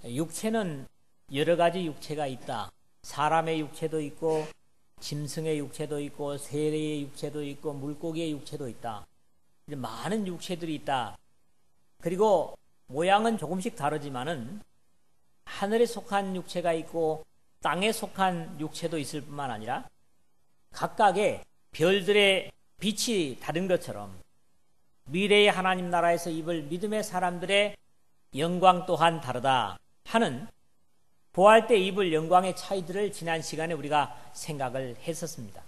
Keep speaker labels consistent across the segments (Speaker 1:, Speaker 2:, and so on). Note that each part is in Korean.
Speaker 1: 육체는 여러 가지 육체가 있다. 사람의 육체도 있고 짐승의 육체도 있고 새의 육체도 있고 물고기의 육체도 있다. 많은 육체들이 있다. 그리고 모양은 조금씩 다르지만은 하늘에 속한 육체가 있고 땅에 속한 육체도 있을 뿐만 아니라 각각의 별들의 빛이 다른 것처럼 미래의 하나님 나라에서 입을 믿음의 사람들의 영광 또한 다르다 하는 부활 때 입을 영광의 차이들을 지난 시간에 우리가 생각을 했었습니다.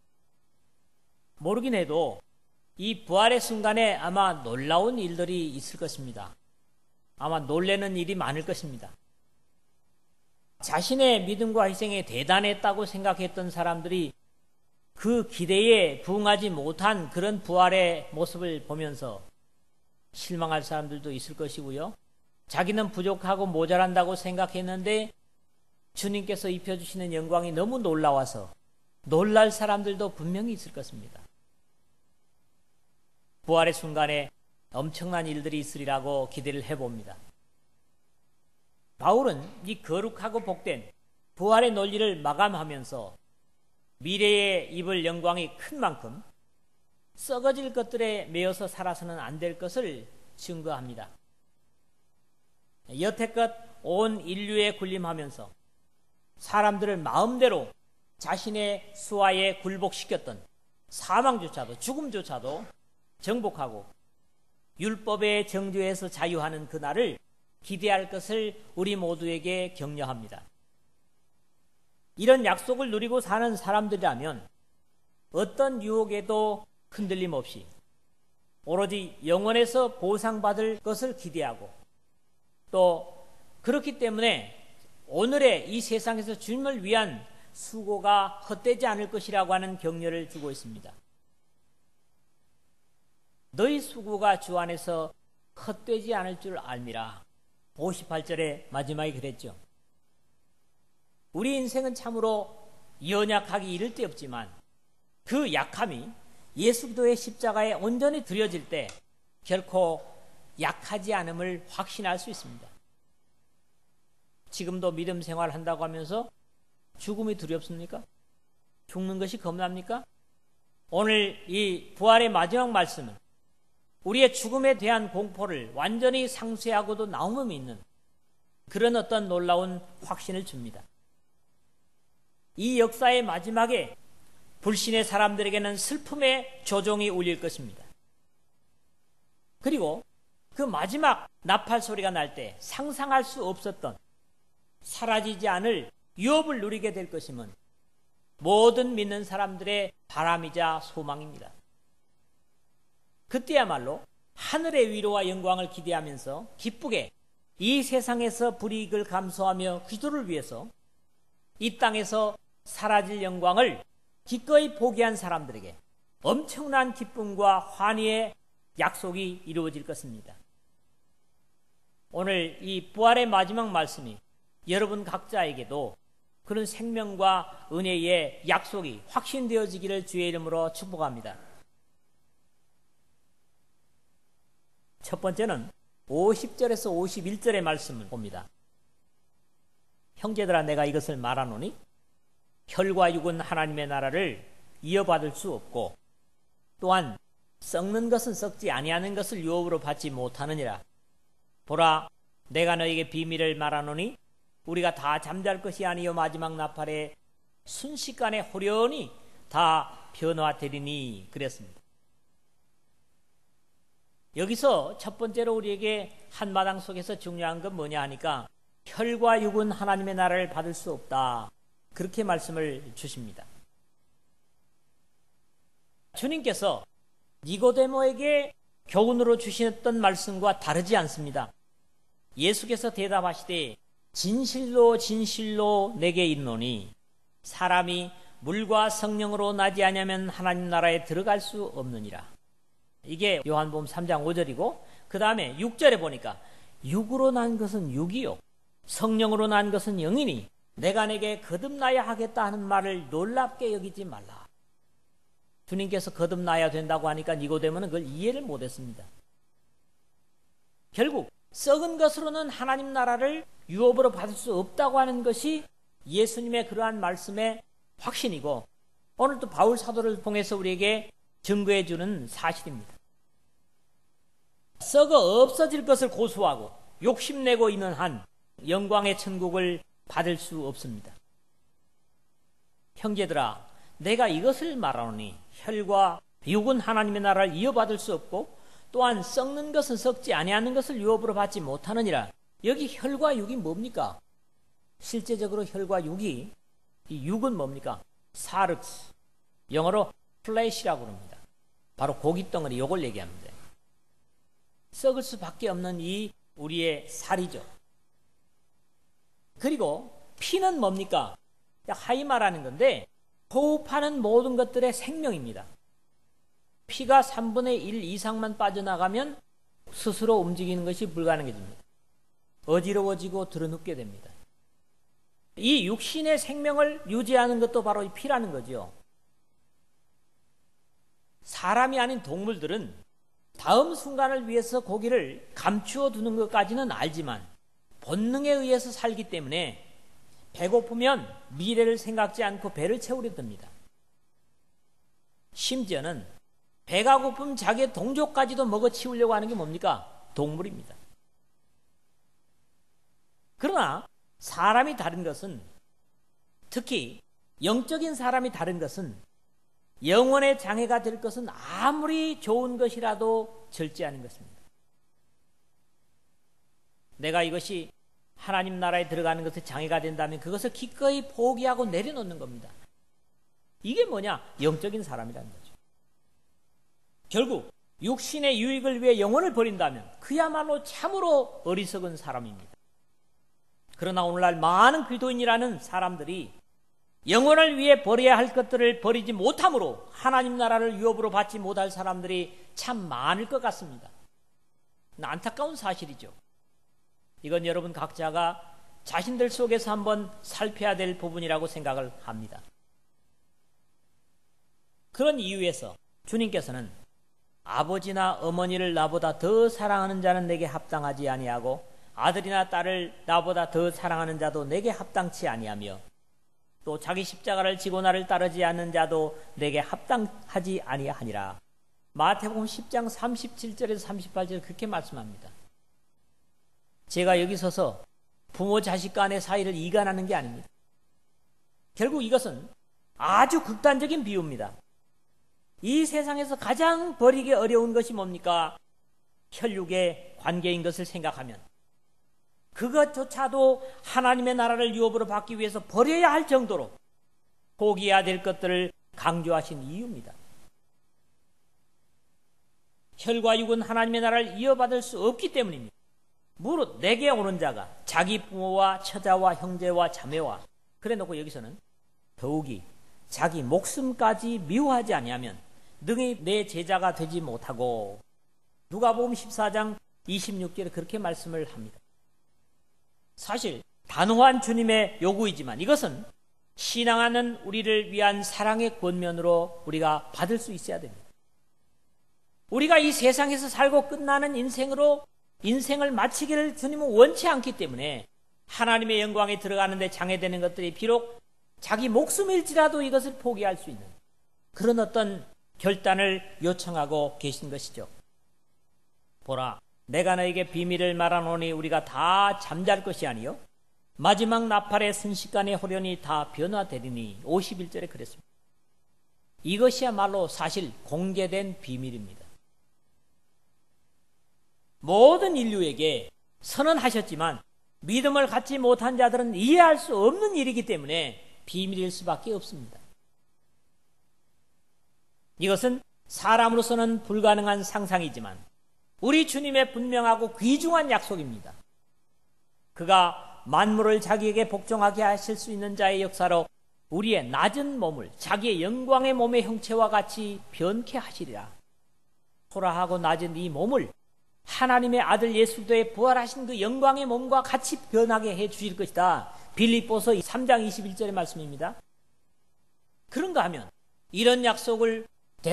Speaker 1: 모르긴 해도 이 부활의 순간에 아마 놀라운 일들이 있을 것입니다. 아마 놀라는 일이 많을 것입니다. 자신의 믿음과 희생에 대단했다고 생각했던 사람들이 그 기대에 부응하지 못한 그런 부활의 모습을 보면서 실망할 사람들도 있을 것이고요. 자기는 부족하고 모자란다고 생각했는데 주님께서 입혀주시는 영광이 너무 놀라워서 놀랄 사람들도 분명히 있을 것입니다. 부활의 순간에 엄청난 일들이 있으리라고 기대를 해봅니다. 바울은 이 거룩하고 복된 부활의 논리를 마감하면서 미래에 입을 영광이 큰 만큼 썩어질 것들에 매여서 살아서는 안 될 것을 증거합니다. 여태껏 온 인류에 군림하면서 사람들을 마음대로 자신의 수하에 굴복시켰던 사망조차도 죽음조차도 정복하고 율법의 정죄에서 자유하는 그날을 기대할 것을 우리 모두에게 격려합니다. 이런 약속을 누리고 사는 사람들이라면 어떤 유혹에도 흔들림 없이 오로지 영원에서 보상받을 것을 기대하고 또 그렇기 때문에 오늘의 이 세상에서 주님을 위한 수고가 헛되지 않을 것이라고 하는 격려를 주고 있습니다. 너희 수고가 주 안에서 헛되지 않을 줄 알미라. 58절의 마지막에 그랬죠. 우리 인생은 참으로 연약하기 이를 데 없지만 그 약함이 예수 그리스도의 십자가에 온전히 드려질 때 결코 약하지 않음을 확신할 수 있습니다. 지금도 믿음 생활을 한다고 하면서 죽음이 두렵습니까? 죽는 것이 겁납니까? 오늘 이 부활의 마지막 말씀은 우리의 죽음에 대한 공포를 완전히 상쇄하고도 나옴이 있는 그런 어떤 놀라운 확신을 줍니다. 이 역사의 마지막에 불신의 사람들에게는 슬픔의 조종이 울릴 것입니다. 그리고 그 마지막 나팔 소리가 날 때 상상할 수 없었던 사라지지 않을 유업을 누리게 될 것임은 모든 믿는 사람들의 바람이자 소망입니다. 그때야말로 하늘의 위로와 영광을 기대하면서 기쁘게 이 세상에서 불이익을 감수하며 기도를 위해서 이 땅에서 사라질 영광을 기꺼이 포기한 사람들에게 엄청난 기쁨과 환희의 약속이 이루어질 것입니다. 오늘 이 부활의 마지막 말씀이 여러분 각자에게도 그런 생명과 은혜의 약속이 확신되어지기를 주의 이름으로 축복합니다. 첫 번째는 50절에서 51절의 말씀을 봅니다. 형제들아 내가 이것을 말하노니 혈과 육은 하나님의 나라를 이어받을 수 없고 또한 썩는 것은 썩지 아니하는 것을 유업으로 받지 못하느니라. 보라 내가 너에게 비밀을 말하노니 우리가 다 잠잘 것이 아니요 마지막 나팔에 순식간에 호련히 다 변화되리니 그랬습니다. 여기서 첫 번째로 우리에게 한마당 속에서 중요한 건 뭐냐 하니까 혈과 육은 하나님의 나라를 받을 수 없다. 그렇게 말씀을 주십니다. 주님께서 니고데모에게 교훈으로 주셨던 말씀과 다르지 않습니다. 예수께서 대답하시되 진실로 진실로 내게 이르노니 사람이 물과 성령으로 나지 아니하면 하나님 나라에 들어갈 수 없느니라. 이게 요한복음 3장 5절이고 그 다음에 6절에 보니까 육으로 난 것은 육이요 성령으로 난 것은 영이니 내가 내게 거듭나야 하겠다 하는 말을 놀랍게 여기지 말라. 주님께서 거듭나야 된다고 하니까 니고데모는 그걸 이해를 못했습니다. 결국 썩은 것으로는 하나님 나라를 유업으로 받을 수 없다고 하는 것이 예수님의 그러한 말씀의 확신이고 오늘도 바울 사도를 통해서 우리에게 증거해 주는 사실입니다. 썩어 없어질 것을 고수하고 욕심내고 있는 한 영광의 천국을 받을 수 없습니다. 형제들아, 내가 이것을 말하노니 혈과 육은 하나님의 나라를 이어받을 수 없고 또한 썩는 것은 썩지 아니하는 것을 유업으로 받지 못하느니라. 여기 혈과 육이 뭡니까? 실제적으로 혈과 육이, 이 육은 뭡니까? 사르스, 영어로 플래시라고 합니다. 바로 고깃덩어리, 요걸 얘기합니다. 썩을 수밖에 없는 이 우리의 살이죠. 그리고 피는 뭡니까? 하이마라는 건데 호흡하는 모든 것들의 생명입니다. 피가 3분의 1 이상만 빠져나가면 스스로 움직이는 것이 불가능해집니다. 어지러워지고 드러눕게 됩니다. 이 육신의 생명을 유지하는 것도 바로 이 피라는 거죠. 사람이 아닌 동물들은 다음 순간을 위해서 고기를 감추어 두는 것까지는 알지만 본능에 의해서 살기 때문에 배고프면 미래를 생각지 않고 배를 채우려 듭니다. 심지어는 배가 고프면 자기의 동족까지도 먹어치우려고 하는 게 뭡니까? 동물입니다. 그러나 사람이 다른 것은, 특히 영적인 사람이 다른 것은 영혼의 장애가 될 것은 아무리 좋은 것이라도 절제하는 것입니다. 내가 이것이 하나님 나라에 들어가는 것에 장애가 된다면 그것을 기꺼이 포기하고 내려놓는 겁니다. 이게 뭐냐? 영적인 사람이라는 거죠. 결국 육신의 유익을 위해 영혼을 버린다면 그야말로 참으로 어리석은 사람입니다. 그러나 오늘날 많은 그리스도인이라는 사람들이 영혼을 위해 버려야 할 것들을 버리지 못함으로 하나님 나라를 유업으로 받지 못할 사람들이 참 많을 것 같습니다. 안타까운 사실이죠. 이건 여러분 각자가 자신들 속에서 한번 살펴야 될 부분이라고 생각을 합니다. 그런 이유에서 주님께서는 아버지나 어머니를 나보다 더 사랑하는 자는 내게 합당하지 아니하고 아들이나 딸을 나보다 더 사랑하는 자도 내게 합당치 아니하며 또 자기 십자가를 지고 나를 따르지 않는 자도 내게 합당하지 아니하니라. 마태복음 10장 37절에서 38절 그렇게 말씀합니다. 제가 여기 서서 부모 자식 간의 사이를 이간하는 게 아닙니다. 결국 이것은 아주 극단적인 비유입니다. 이 세상에서 가장 버리기 어려운 것이 뭡니까? 혈육의 관계인 것을 생각하면 그것조차도 하나님의 나라를 유업으로 받기 위해서 버려야 할 정도로 포기해야 될 것들을 강조하신 이유입니다. 혈과 육은 하나님의 나라를 이어받을 수 없기 때문입니다. 무릇 내게 오는 자가 자기 부모와 처자와 형제와 자매와 그래 놓고 여기서는 더욱이 자기 목숨까지 미워하지 아니하면 능히 내 제자가 되지 못하고 누가복음 14장 26절에 그렇게 말씀을 합니다. 사실 단호한 주님의 요구이지만 이것은 신앙하는 우리를 위한 사랑의 권면으로 우리가 받을 수 있어야 됩니다. 우리가 이 세상에서 살고 끝나는 인생으로 인생을 마치기를 주님은 원치 않기 때문에 하나님의 영광에 들어가는 데 장애되는 것들이 비록 자기 목숨일지라도 이것을 포기할 수 있는 그런 어떤 결단을 요청하고 계신 것이죠. 보라, 내가 너에게 비밀을 말하노니 우리가 다 잠잘 것이 아니요 마지막 나팔의 순식간에 호련히 다 변화되리니 51절에 그랬습니다. 이것이야말로 사실 공개된 비밀입니다. 모든 인류에게 선언하셨지만 믿음을 갖지 못한 자들은 이해할 수 없는 일이기 때문에 비밀일 수밖에 없습니다. 이것은 사람으로서는 불가능한 상상이지만 우리 주님의 분명하고 귀중한 약속입니다. 그가 만물을 자기에게 복종하게 하실 수 있는 자의 역사로 우리의 낮은 몸을 자기의 영광의 몸의 형체와 같이 변케 하시리라. 초라하고 낮은 이 몸을 하나님의 아들 예수 그리스도의 부활하신 그 영광의 몸과 같이 변하게 해 주실 것이다. 빌립보서 3장 21절의 말씀입니다. 그런가 하면 이런 약속을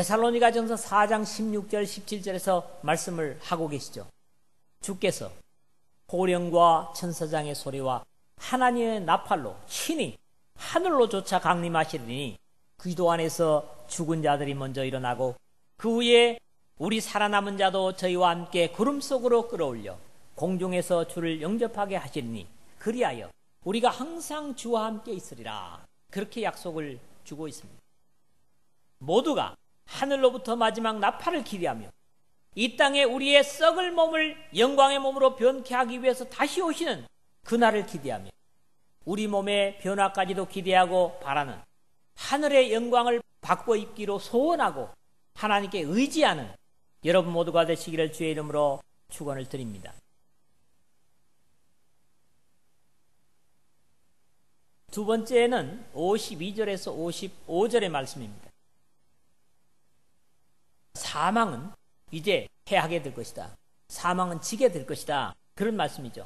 Speaker 1: 데살로니가전서 4장 16절 17절에서 말씀을 하고 계시죠. 주께서 호령과 천사장의 소리와 하나님의 나팔로 친히 하늘로 쫓아 강림하시리니 기도 안에서 죽은 자들이 먼저 일어나고 그 후에 우리 살아남은 자도 저희와 함께 구름 속으로 끌어올려 공중에서 주를 영접하게 하시리니 그리하여 우리가 항상 주와 함께 있으리라. 그렇게 약속을 주고 있습니다. 모두가 하늘로부터 마지막 나팔을 기대하며 이 땅에 우리의 썩을 몸을 영광의 몸으로 변케 하기 위해서 다시 오시는 그날을 기대하며 우리 몸의 변화까지도 기대하고 바라는 하늘의 영광을 바꿔 입기로 소원하고 하나님께 의지하는 여러분 모두가 되시기를 주의 이름으로 축원을 드립니다. 두 번째는 52절에서 55절의 말씀입니다. 사망은 이제 패하게 될 것이다. 사망은 지게 될 것이다. 그런 말씀이죠.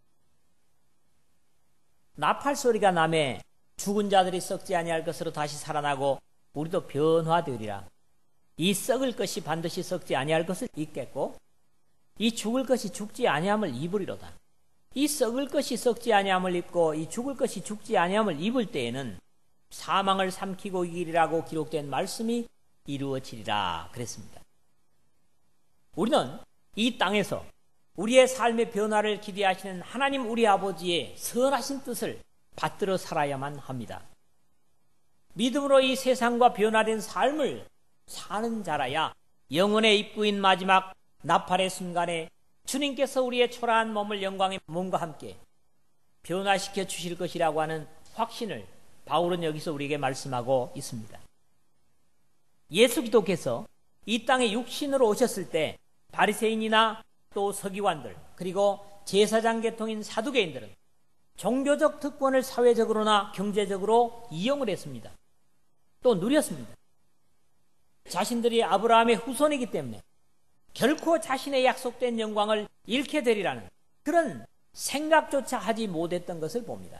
Speaker 1: 나팔 소리가 나매 죽은 자들이 썩지 아니할 것으로 다시 살아나고 우리도 변화되리라. 이 썩을 것이 반드시 썩지 아니할 것을 입겠고 이 죽을 것이 죽지 아니함을 입으리로다. 이 썩을 것이 썩지 아니함을 입고 이 죽을 것이 죽지 아니함을 입을 때에는 사망을 삼키고 이기리라고 기록된 말씀이 이루어지리라 그랬습니다. 우리는 이 땅에서 우리의 삶의 변화를 기대하시는 하나님 우리 아버지의 선하신 뜻을 받들어 살아야만 합니다. 믿음으로 이 세상과 변화된 삶을 사는 자라야 영혼의 입구인 마지막 나팔의 순간에 주님께서 우리의 초라한 몸을 영광의 몸과 함께 변화시켜 주실 것이라고 하는 확신을 바울은 여기서 우리에게 말씀하고 있습니다. 예수 기독께서 이 땅에 육신으로 오셨을 때 바리새인이나 또 서기관들 그리고 제사장 계통인 사두개인들은 종교적 특권을 사회적으로나 경제적으로 이용을 했습니다. 또 누렸습니다. 자신들이 아브라함의 후손이기 때문에 결코 자신의 약속된 영광을 잃게 되리라는 그런 생각조차 하지 못했던 것을 봅니다.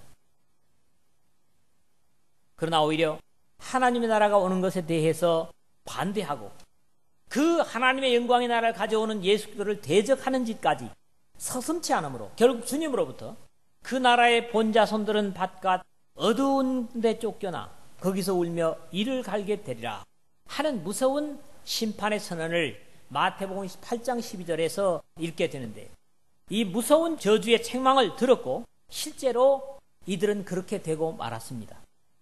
Speaker 1: 그러나 오히려 하나님의 나라가 오는 것에 대해서 반대하고 그 하나님의 영광의 나라를 가져오는 예수 그리스도를 대적하는 짓까지 서슴지 않으므로 결국 주님으로부터 그 나라의 본자손들은 바깥 어두운 데 쫓겨나 거기서 울며 이를 갈게 되리라 하는 무서운 심판의 선언을 마태복음 8장 12절에서 읽게 되는데 이 무서운 저주의 책망을 들었고 실제로 이들은 그렇게 되고 말았습니다.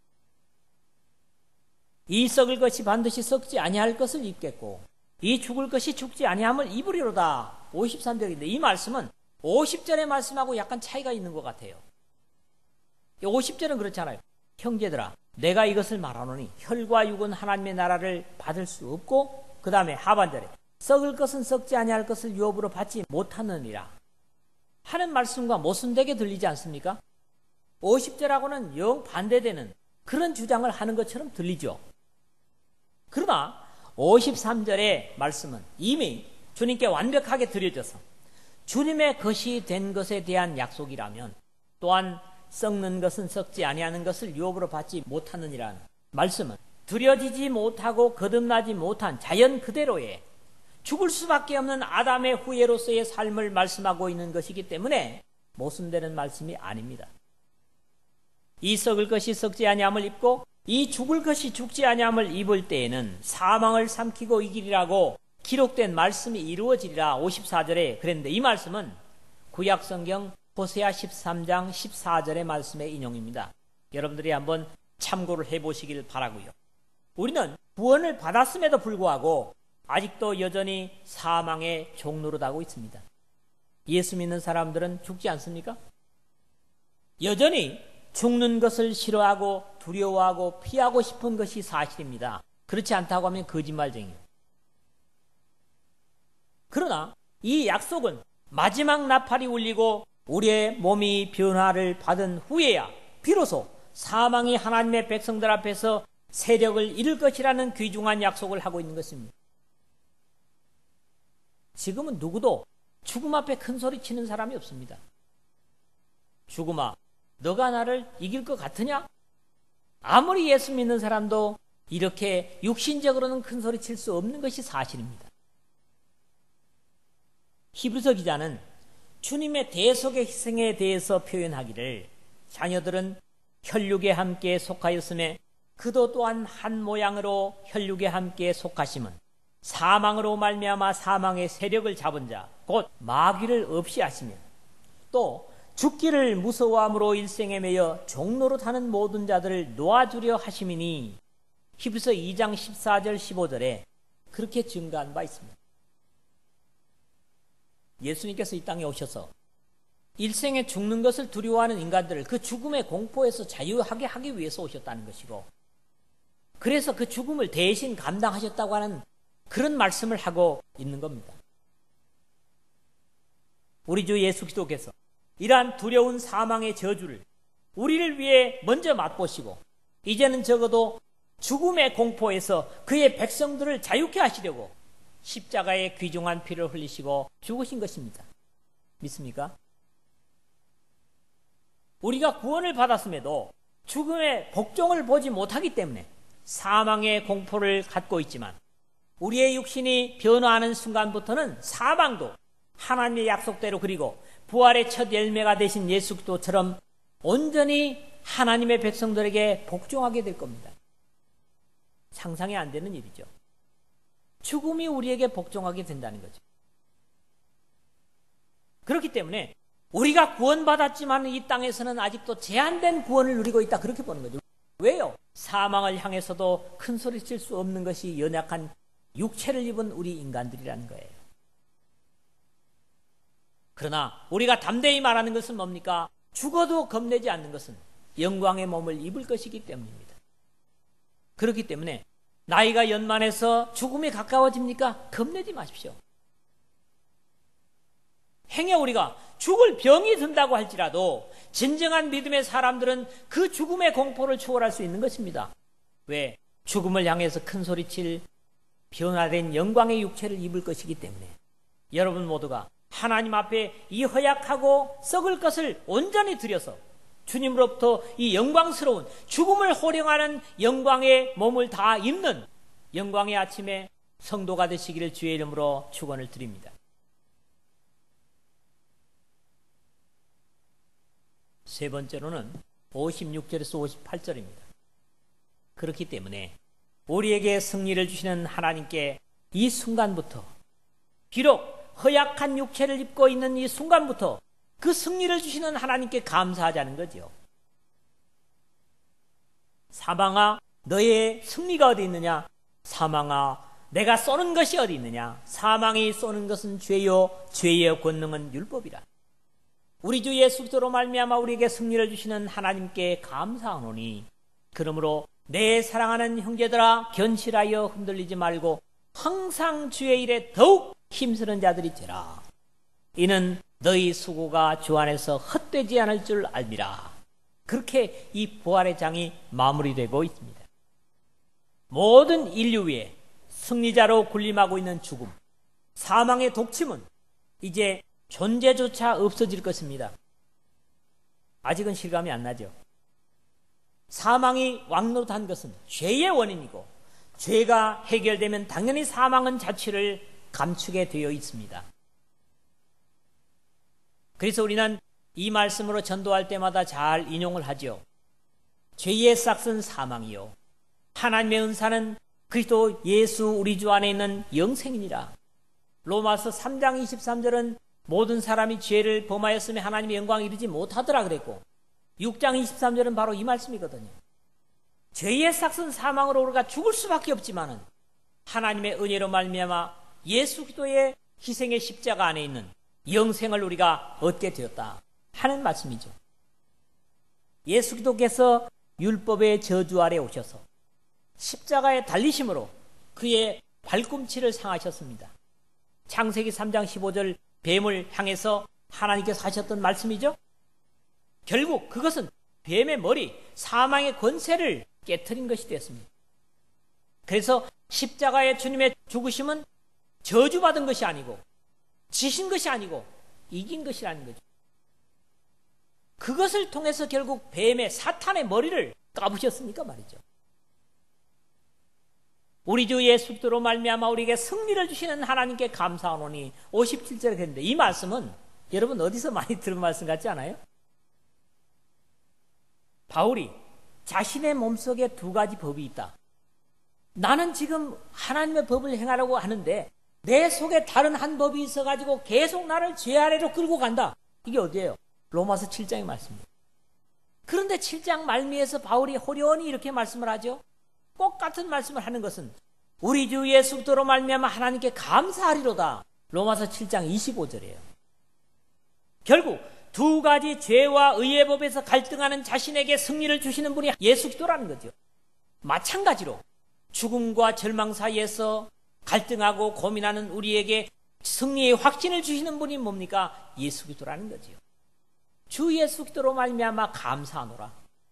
Speaker 1: 이 썩을 것이 반드시 썩지 아니할 것을 입겠고 이 죽을 것이 죽지 아니함을 입으리로다. 53절인데 이 말씀은 50절의 말씀하고 약간 차이가 있는 것 같아요. 50절은 그렇잖아요. 형제들아 내가 이것을 말하노니 혈과 육은 하나님의 나라를 받을 수 없고 그 다음에 하반절에 썩을 것은 썩지 아니할 것을 유업으로 받지 못하느니라 하는 말씀과 모순되게 들리지 않습니까? 50절하고는 영 반대되는 그런 주장을 하는 것처럼 들리죠. 그러나 53절의 말씀은 이미 주님께 완벽하게 드려져서 주님의 것이 된 것에 대한 약속이라면 또한 썩는 것은 썩지 아니하는 것을 유업으로 받지 못하느니라는 말씀은 두려지지 못하고 거듭나지 못한 자연 그대로의 죽을 수밖에 없는 아담의 후예로서의 삶을 말씀하고 있는 것이기 때문에 모순되는 말씀이 아닙니다. 이 썩을 것이 썩지 아니함을 입고 이 죽을 것이 죽지 아니함을 입을 때에는 사망을 삼키고 이기리라고 기록된 말씀이 이루어지리라 54절에 그랬는데 이 말씀은 구약성경 호세아 13장 14절의 말씀의 인용입니다. 여러분들이 한번 참고를 해보시길 바라고요. 우리는 구원을 받았음에도 불구하고 아직도 여전히 사망의 종노릇하고 있습니다. 예수 믿는 사람들은 죽지 않습니까? 여전히 죽는 것을 싫어하고 두려워하고 피하고 싶은 것이 사실입니다. 그렇지 않다고 하면 거짓말쟁이에요. 그러나 이 약속은 마지막 나팔이 울리고 우리의 몸이 변화를 받은 후에야 비로소 사망이 하나님의 백성들 앞에서 세력을 잃을 것이라는 귀중한 약속을 하고 있는 것입니다. 지금은 누구도 죽음 앞에 큰 소리 치는 사람이 없습니다. 죽음아, 너가 나를 이길 것 같으냐? 아무리 예수 믿는 사람도 이렇게 육신적으로는 큰 소리 칠 수 없는 것이 사실입니다. 히브리서 기자는 주님의 대속의 희생에 대해서 표현하기를 자녀들은 혈육에 함께 속하였음에 그도 또한 한 모양으로 혈육에 함께 속하심은 사망으로 말미암아 사망의 세력을 잡은 자 곧 마귀를 없이 하시며 또 죽기를 무서워함으로 일생에 매여 종노릇하는 모든 자들을 놓아주려 하심이니 히브리서 2장 14절 15절에 그렇게 증가한 바 있습니다. 예수님께서 이 땅에 오셔서 일생에 죽는 것을 두려워하는 인간들을 그 죽음의 공포에서 자유하게 하기 위해서 오셨다는 것이고, 그래서 그 죽음을 대신 감당하셨다고 하는 그런 말씀을 하고 있는 겁니다. 우리 주 예수 그리스도께서 이러한 두려운 사망의 저주를 우리를 위해 먼저 맛보시고 이제는 적어도 죽음의 공포에서 그의 백성들을 자유케 하시려고 십자가에 귀중한 피를 흘리시고 죽으신 것입니다. 믿습니까? 우리가 구원을 받았음에도 죽음의 복종을 보지 못하기 때문에 사망의 공포를 갖고 있지만, 우리의 육신이 변화하는 순간부터는 사망도 하나님의 약속대로, 그리고 부활의 첫 열매가 되신 예수 그리스도처럼 온전히 하나님의 백성들에게 복종하게 될 겁니다. 상상이 안 되는 일이죠. 죽음이 우리에게 복종하게 된다는 거죠. 그렇기 때문에 우리가 구원받았지만 이 땅에서는 아직도 제한된 구원을 누리고 있다, 그렇게 보는 거죠. 왜요? 사망을 향해서도 큰 소리 칠 수 없는 것이 연약한 육체를 입은 우리 인간들이라는 거예요. 그러나 우리가 담대히 말하는 것은 뭡니까? 죽어도 겁내지 않는 것은 영광의 몸을 입을 것이기 때문입니다. 그렇기 때문에 나이가 연만해서 죽음이 가까워집니까? 겁내지 마십시오. 행여 우리가 죽을 병이 든다고 할지라도 진정한 믿음의 사람들은 그 죽음의 공포를 초월할 수 있는 것입니다. 왜? 죽음을 향해서 큰 소리칠 변화된 영광의 육체를 입을 것이기 때문에 여러분 모두가 하나님 앞에 이 허약하고 썩을 것을 온전히 들여서 주님으로부터 이 영광스러운 죽음을 호령하는 영광의 몸을 다 입는 영광의 아침에 성도가 되시기를 주의 이름으로 축원을 드립니다. 세 번째로는 56절에서 58절입니다. 그렇기 때문에 우리에게 승리를 주시는 하나님께 이 순간부터, 비록 허약한 육체를 입고 있는 이 순간부터 그 승리를 주시는 하나님께 감사하자는 거죠. 사망아, 너의 승리가 어디 있느냐? 사망아, 내가 쏘는 것이 어디 있느냐? 사망이 쏘는 것은 죄요, 죄의 권능은 율법이라. 우리 주 예수 그리스도로 말미암아 우리에게 승리를 주시는 하나님께 감사하노니, 그러므로 내 사랑하는 형제들아, 견실하여 흔들리지 말고 항상 주의 일에 더욱 힘쓰는 자들이 되라. 이는 너희 수고가 주 안에서 헛되지 않을 줄 알미라. 그렇게 이 부활의 장이 마무리되고 있습니다. 모든 인류 위에 승리자로 군림하고 있는 죽음, 사망의 독침은 이제 존재조차 없어질 것입니다. 아직은 실감이 안 나죠. 사망이 왕노릇한 것은 죄의 원인이고, 죄가 해결되면 당연히 사망은 자취를 감추게 되어 있습니다. 그래서 우리는 이 말씀으로 전도할 때마다 잘 인용을 하죠. 죄의 싹은 사망이요, 하나님의 은사는 그리스도 예수 우리 주 안에 있는 영생이니라. 로마서 3장 23절은 모든 사람이 죄를 범하였으며 하나님의 영광에 이르지 못하더라 그랬고, 6장 23절은 바로 이 말씀이거든요. 죄의 싹은 사망으로 우리가 죽을 수밖에 없지만은 하나님의 은혜로 말미암아 예수 그리스도의 희생의 십자가 안에 있는 영생을 우리가 얻게 되었다 하는 말씀이죠. 예수 그리스도께서 율법의 저주 아래 오셔서 십자가에 달리심으로 그의 발꿈치를 상하셨습니다. 창세기 3장 15절 뱀을 향해서 하나님께서 하셨던 말씀이죠. 결국 그것은 뱀의 머리, 사망의 권세를 깨트린 것이 되었습니다. 그래서 십자가의 주님의 죽으심은 저주받은 것이 아니고, 지신 것이 아니고 이긴 것이라는 거죠. 그것을 통해서 결국 뱀의, 사탄의 머리를 까부셨으니까 말이죠. 우리 주 예수 그리스도로 말미암아 우리에게 승리를 주시는 하나님께 감사하노니 57절에 했는데, 이 말씀은 여러분 어디서 많이 들은 말씀 같지 않아요? 바울이 자신의 몸속에 두 가지 법이 있다. 나는 지금 하나님의 법을 행하려고 하는데 내 속에 다른 한 법이 있어가지고 계속 나를 죄 아래로 끌고 간다. 이게 어디예요? 로마서 7장의 말씀입니다. 그런데 7장 말미에서 바울이 호련히 이렇게 말씀을 하죠. 꼭 같은 말씀을 하는 것은 우리 주 예수 그리스도로 말미암아 하나님께 감사하리로다. 로마서 7장 25절이에요. 결국 두 가지 죄와 의의 법에서 갈등하는 자신에게 승리를 주시는 분이 예수 그리스도라는 거죠. 마찬가지로 죽음과 절망 사이에서 갈등하고 고민하는 우리에게 승리의 확신을 주시는 분이 뭡니까? 예수 그리스도라는 거죠. 주 예수 그리스도로 말미암아 감사하노라.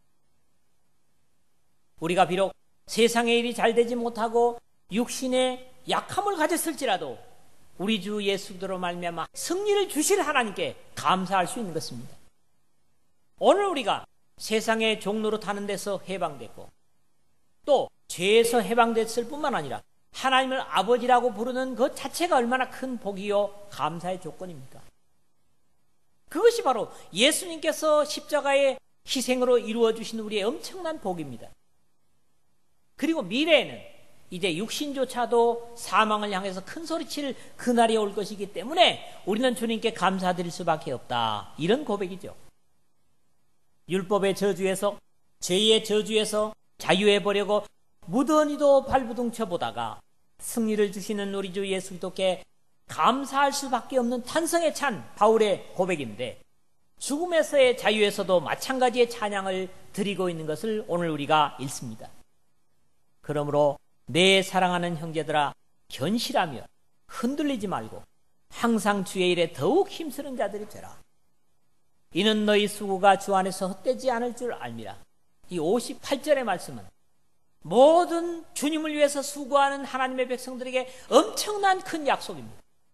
Speaker 1: 우리가 비록 세상의 일이 잘 되지 못하고 육신의 약함을 가졌을지라도 우리 주 예수 그리스도로 말미암아 승리를 주실 하나님께 감사할 수 있는 것입니다. 오늘 우리가 세상의 종로로 타는 데서 해방됐고 또 죄에서 해방됐을 뿐만 아니라 하나님을 아버지라고 부르는 것 자체가 얼마나 큰 복이요 감사의 조건입니까? 그것이 바로 예수님께서 십자가의 희생으로 이루어주신 우리의 엄청난 복입니다. 그리고 미래에는 이제 육신조차도 사망을 향해서 큰 소리칠 그날이 올 것이기 때문에 우리는 주님께 감사드릴 수밖에 없다. 이런 고백이죠. 율법의 저주에서 죄의 저주에서 자유해보려고 무던히도 발부둥 쳐보다가 승리를 주시는 우리 주 예수 그리스도께 감사할 수밖에 없는 탄성에 찬 바울의 고백인데 죽음에서의 자유에서도 마찬가지의 찬양을 드리고 있는 것을 오늘 우리가 읽습니다. 그러므로 내 사랑하는 형제들아 견실하며 흔들리지 말고 항상 주의 일에 더욱 힘쓰는 자들이 되라. 이는 너희 수고가 주 안에서 헛되지 않을 줄 알미라. 이 58절의 말씀은 모든 주님을 위해서 수고하는 하나님의 백성들에게 엄청난 큰 약속입니다.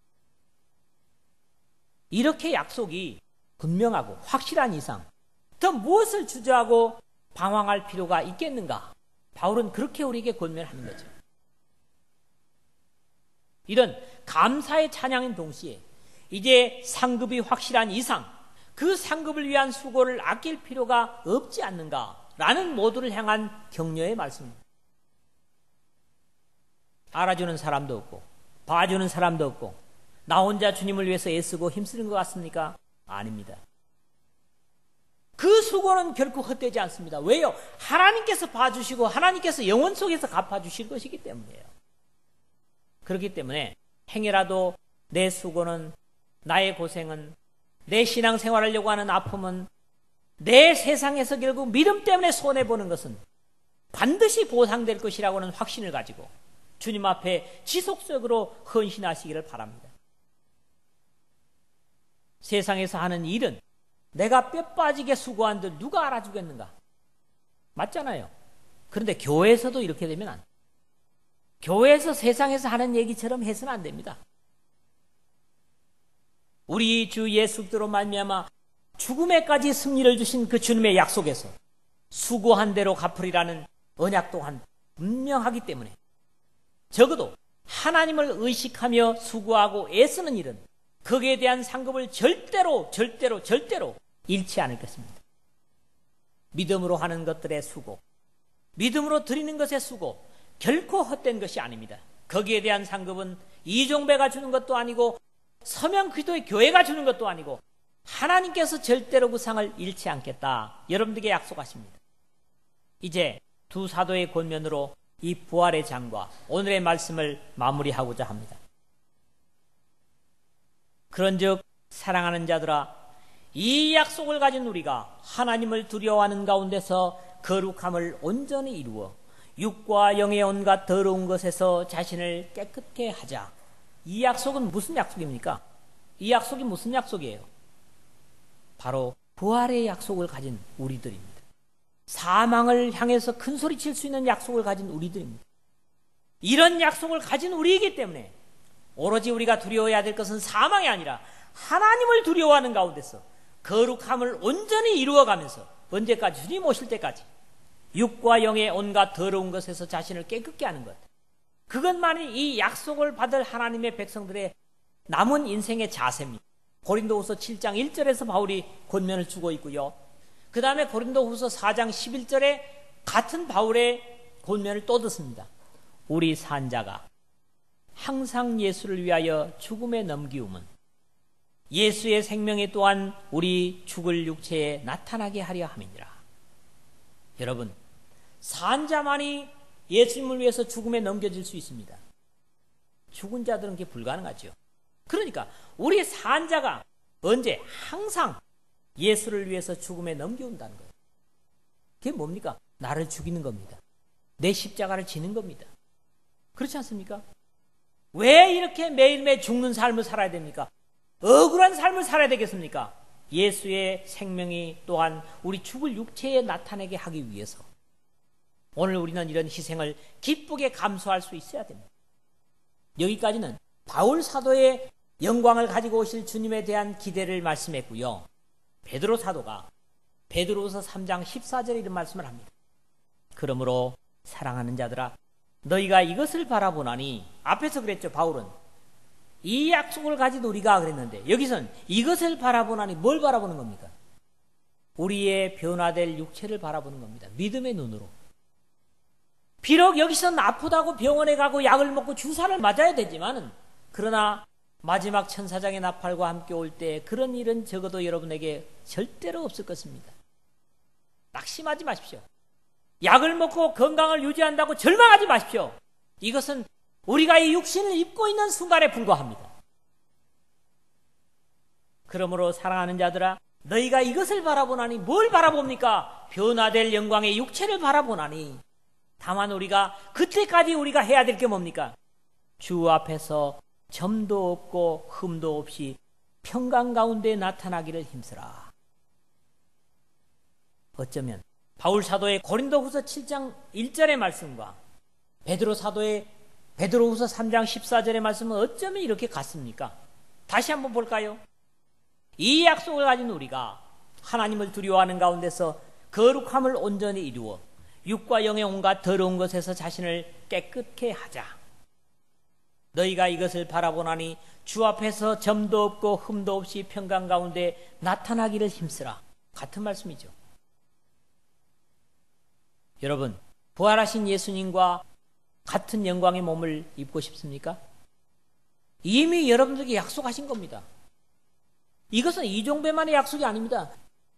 Speaker 1: 이렇게 약속이 분명하고 확실한 이상 더 무엇을 주저하고 방황할 필요가 있겠는가? 바울은 그렇게 우리에게 권면하는 거죠. 이런 감사의 찬양인 동시에 이제 상급이 확실한 이상 그 상급을 위한 수고를 아낄 필요가 없지 않는가라는 모두를 향한 격려의 말씀입니다. 알아주는 사람도 없고 봐주는 사람도 없고 나 혼자 주님을 위해서 애쓰고 힘쓰는 것 같습니까? 아닙니다. 그 수고는 결코 헛되지 않습니다. 왜요? 하나님께서 봐주시고 하나님께서 영혼 속에서 갚아주실 것이기 때문이에요. 그렇기 때문에 행여라도 내 수고는 나의 고생은 내 신앙생활을 하려고 하는 아픔은 내 세상에서 결국 믿음 때문에 손해보는 것은 반드시 보상될 것이라고는 확신을 가지고 주님 앞에 지속적으로 헌신하시기를 바랍니다. 세상에서 하는 일은 내가 뼈 빠지게 수고한들 누가 알아주겠는가? 맞잖아요. 그런데 교회에서도 이렇게 되면 안 돼요. 교회에서 세상에서 하는 얘기처럼 해서는 안 됩니다. 우리 주 예수 그리스도로 말미암아 죽음에까지 승리를 주신 그 주님의 약속에서 수고한 대로 갚으리라는 언약 또한 분명하기 때문에 적어도 하나님을 의식하며 수고하고 애쓰는 일은 거기에 대한 상급을 절대로 잃지 않을 것입니다. 믿음으로 하는 것들의 수고, 믿음으로 드리는 것의 수고 결코 헛된 것이 아닙니다. 거기에 대한 상급은 이종배가 주는 것도 아니고 서명 그리스도의 교회가 주는 것도 아니고 하나님께서 절대로 그 상을 잃지 않겠다. 여러분들에게 약속하십니다. 이제 두 사도의 권면으로 이 부활의 장과 오늘의 말씀을 마무리하고자 합니다. 그런즉 사랑하는 자들아 이 약속을 가진 우리가 하나님을 두려워하는 가운데서 거룩함을 온전히 이루어 육과 영의 온갖 더러운 것에서 자신을 깨끗게 하자. 이 약속은 무슨 약속입니까? 이 약속이 무슨 약속이에요? 바로 부활의 약속을 가진 우리들입니다. 사망을 향해서 큰 소리 칠 수 있는 약속을 가진 우리들입니다. 이런 약속을 가진 우리이기 때문에 오로지 우리가 두려워해야 될 것은 사망이 아니라 하나님을 두려워하는 가운데서 거룩함을 온전히 이루어가면서 언제까지? 주님 오실 때까지 육과 영의 온갖 더러운 것에서 자신을 깨끗게 하는 것, 그것만이 이 약속을 받을 하나님의 백성들의 남은 인생의 자세입니다. 고린도후서 7장 1절에서 바울이 권면을 주고 있고요. 그 다음에 고린도후서 4장 11절에 같은 바울의 권면을 또 듣습니다. 우리 산자가 항상 예수를 위하여 죽음에 넘기움은 예수의 생명이 또한 우리 죽을 육체에 나타나게 하려 함이니라. 여러분, 산자만이 예수님을 위해서 죽음에 넘겨질 수 있습니다. 죽은 자들은 그게 불가능하죠. 그러니까 우리 산자가 언제 항상 예수를 위해서 죽음에 넘겨온다는 거예요. 그게 뭡니까? 나를 죽이는 겁니다. 내 십자가를 지는 겁니다. 그렇지 않습니까? 왜 이렇게 매일매일 죽는 삶을 살아야 됩니까? 억울한 삶을 살아야 되겠습니까? 예수의 생명이 또한 우리 죽을 육체에 나타내게 하기 위해서 오늘 우리는 이런 희생을 기쁘게 감수할 수 있어야 됩니다. 여기까지는 바울 사도의 영광을 가지고 오실 주님에 대한 기대를 말씀했고요. 베드로 사도가 베드로후서 3장 14절에 이런 말씀을 합니다. 그러므로 사랑하는 자들아 너희가 이것을 바라보나니, 앞에서 그랬죠. 바울은 이 약속을 가진 우리가 그랬는데 여기선 이것을 바라보나니 뭘 바라보는 겁니까? 우리의 변화될 육체를 바라보는 겁니다. 믿음의 눈으로. 비록 여기선 아프다고 병원에 가고 약을 먹고 주사를 맞아야 되지만은, 그러나 마지막 천사장의 나팔과 함께 올 때 그런 일은 적어도 여러분에게 절대로 없을 것입니다. 낙심하지 마십시오. 약을 먹고 건강을 유지한다고 절망하지 마십시오. 이것은 우리가 이 육신을 입고 있는 순간에 불과합니다. 그러므로 사랑하는 자들아 너희가 이것을 바라보나니, 뭘 바라봅니까? 변화될 영광의 육체를 바라보나니. 다만 우리가 그때까지 우리가 해야 될 게 뭡니까? 주 앞에서 점도 없고 흠도 없이 평강 가운데 나타나기를 힘쓰라. 어쩌면 바울 사도의 고린도후서 7장 1절의 말씀과 베드로 사도의 베드로후서 3장 14절의 말씀은 어쩌면 이렇게 같습니까? 다시 한번 볼까요? 이 약속을 가진 우리가 하나님을 두려워하는 가운데서 거룩함을 온전히 이루어 육과 영의 온갖 더러운 것에서 자신을 깨끗게 하자. 너희가 이것을 바라보나니 주 앞에서 점도 없고 흠도 없이 평강 가운데 나타나기를 힘쓰라. 같은 말씀이죠. 여러분, 부활하신 예수님과 같은 영광의 몸을 입고 싶습니까? 이미 여러분들에게 약속하신 겁니다. 이것은 이종배만의 약속이 아닙니다.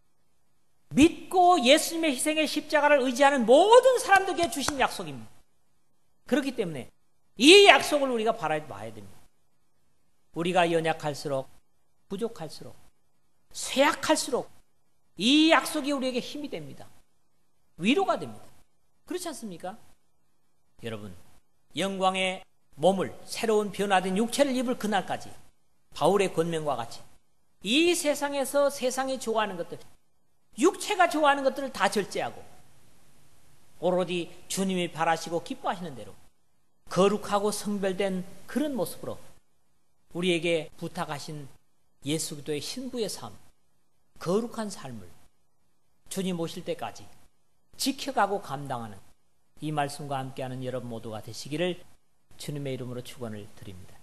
Speaker 1: 믿고 예수님의 희생의 십자가를 의지하는 모든 사람들에게 주신 약속입니다. 그렇기 때문에 이 약속을 우리가 바라봐야 됩니다. 우리가 연약할수록, 부족할수록, 쇠약할수록 이 약속이 우리에게 힘이 됩니다. 위로가 됩니다. 그렇지 않습니까? 여러분, 영광의 몸을, 새로운 변화된 육체를 입을 그날까지 바울의 권면과 같이 이 세상에서 세상이 좋아하는 것들, 육체가 좋아하는 것들을 다 절제하고 오로지 주님이 바라시고 기뻐하시는 대로 거룩하고 성별된 그런 모습으로 우리에게 부탁하신 예수 그리스도의 신부의 삶, 거룩한 삶을 주님 오실 때까지 지켜가고 감당하는 이 말씀과 함께하는 여러분 모두가 되시기를 주님의 이름으로 축원을 드립니다.